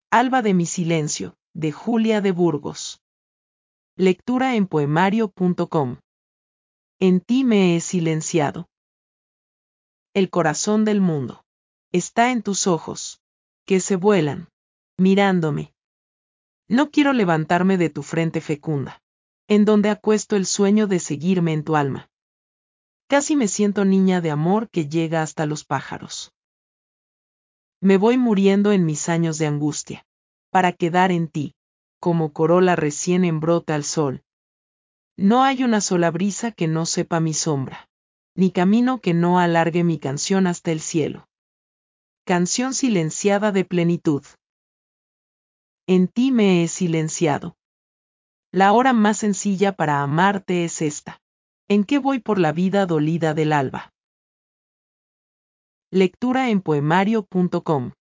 Alba de mi silencio, de Julia de Burgos. Lectura en poemario.com. En ti me he silenciado. El corazón del mundo está en tus ojos, que se vuelan, mirándome. No quiero levantarme de tu frente fecunda, en donde acuesto el sueño de seguirme en tu alma. Casi me siento niña de amor que llega hasta los pájaros. Me voy muriendo en mis años de angustia, para quedar en ti, como corola recién en brota al sol. No hay una sola brisa que no sepa mi sombra, ni camino que no alargue mi canción hasta el cielo. Canción silenciada de plenitud. En ti me he silenciado. La hora más sencilla para amarte es esta, en que voy por la vida dolida del alba. Lectura en poemario.com.